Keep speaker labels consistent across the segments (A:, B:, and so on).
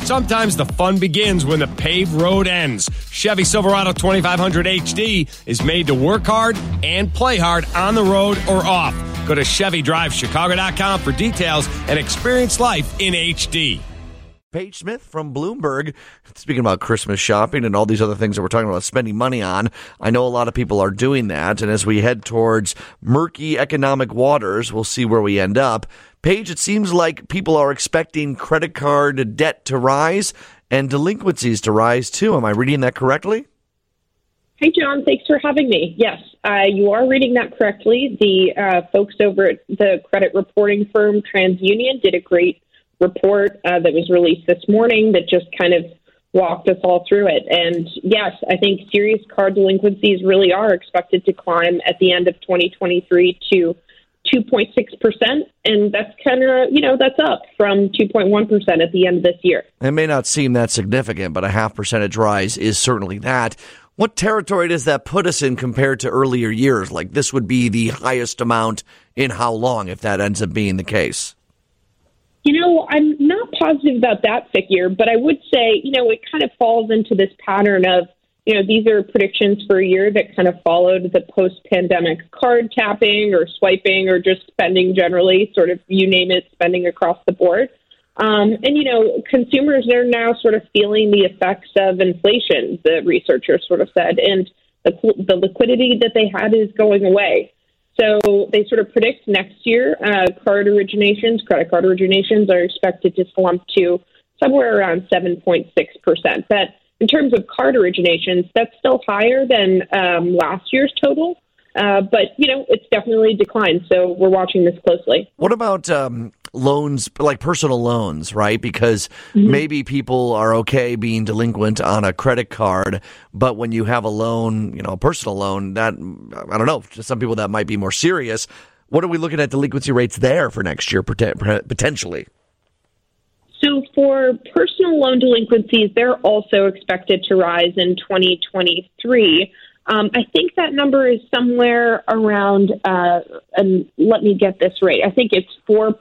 A: Sometimes the fun begins when the paved road ends. Chevy Silverado 2500 HD is made to work hard and play hard on the road or off. Go to ChevyDriveChicago.com for details and experience life in HD.
B: Paige Smith from Bloomberg. Speaking about Christmas shopping and all these other things that we're talking about spending money on, I know a lot of people are doing that. And as we head towards murky economic waters, we'll see where we end up. Paige, it seems like people are expecting credit card debt to rise and delinquencies to rise too. Am I reading that correctly?
C: Hey, John. Thanks for having me. Yes, you are reading that correctly. The folks over at the credit reporting firm TransUnion did a great report that was released this morning that just kind of walked us all through it. And yes, I think serious card delinquencies really are expected to climb at the end of 2023 to 2.6%. And that's kind of, that's up from 2.1% at the end of this year.
B: It may not seem that significant, but a 0.5% rise is certainly that. What territory does that put us in compared to earlier years? Like this would be the highest amount in how long if that ends up being the case?
C: I'm not positive about that figure, but I would say, it kind of falls into this pattern of, these are predictions for a year that kind of followed the post-pandemic card tapping or swiping or just spending generally, sort of, you name it, spending across the board. Consumers are now sort of feeling the effects of inflation, the researchers sort of said, and the liquidity that they had is going away. So they sort of predict next year credit card originations are expected to slump to somewhere around 7.6%. That, in terms of card originations, that's still higher than last year's total. But, it's definitely declined. So we're watching this closely.
B: What about loans, like personal loans, right? Because maybe people are okay being delinquent on a credit card, but when you have a loan, a personal loan, that, I don't know, just some people that might be more serious. What are we looking at delinquency rates there for next year, potentially?
C: So for personal loan delinquencies, they're also expected to rise in 2023. I think that number is somewhere around, and let me get this right, I think it's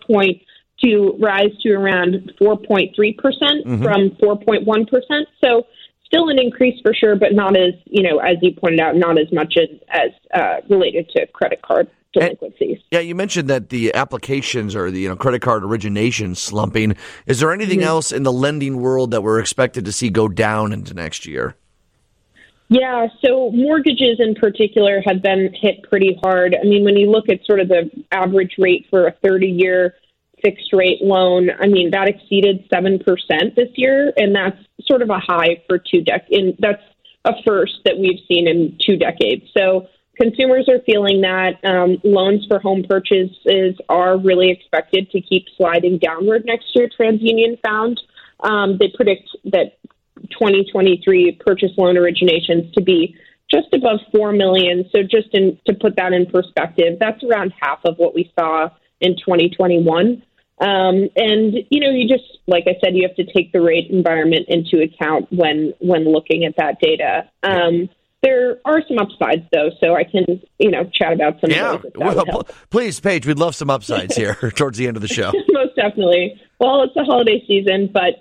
C: rise to around 4.3% from 4.1%. So still an increase for sure, but not as, as you pointed out, not as much as related to credit card delinquencies.
B: Yeah, you mentioned that the applications or the credit card origination slumping. Is there anything else in the lending world that we're expected to see go down into next year?
C: Yeah, so mortgages in particular have been hit pretty hard. I mean, when you look at sort of the average rate for a 30-year fixed rate loan, I mean, that exceeded 7% this year, and that's sort of a high for 2 decades. That's a first that we've seen in 2 decades. So consumers are feeling that loans for home purchases are really expected to keep sliding downward next year, TransUnion found. They predict that 2023 purchase loan originations to be just above 4 million. So just to put that in perspective, that's around half of what we saw in 2021. And, you just, like I said, you have to take the rate environment into account when looking at that data. There are some upsides, though, so I can, chat about some of those.
B: Well, please, Paige, we'd love some upsides here towards the end of the show.
C: Most definitely. Well, it's the holiday season, but,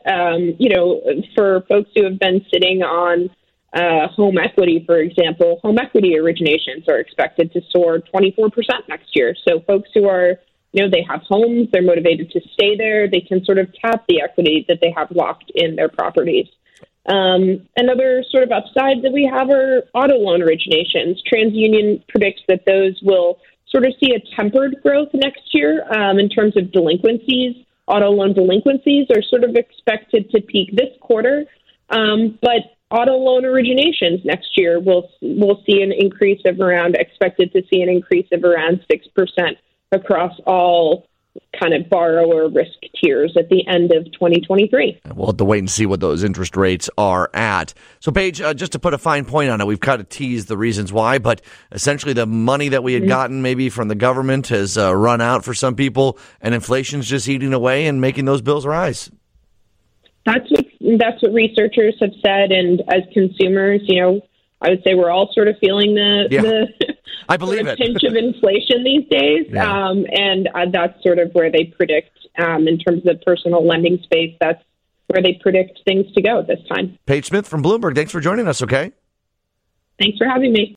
C: for folks who have been sitting on home equity, for example, home equity originations are expected to soar 24% next year. So folks who are, they have homes, they're motivated to stay there, they can sort of tap the equity that they have locked in their properties. Another sort of upside that we have are auto loan originations. TransUnion predicts that those will sort of see a tempered growth next year in terms of delinquencies. Auto loan delinquencies are sort of expected to peak this quarter, but auto loan originations next year will see an increase of expected to see an increase of around 6% across all kind of borrower risk tiers at the end of 2023.
B: We'll have to wait and see what those interest rates are at. So, Paige, just to put a fine point on it, we've kind of teased the reasons why, but essentially the money that we had gotten maybe from the government has run out for some people, and inflation's just eating away and making those bills rise.
C: That's what researchers have said, and as consumers, I would say we're all sort of feeling the
B: I believe
C: it. Pinch of inflation these days. And that's sort of where they predict in terms of personal lending space. That's where they predict things to go at this time.
B: Paige Smith from Bloomberg, thanks for joining us, okay?
C: Thanks for having me.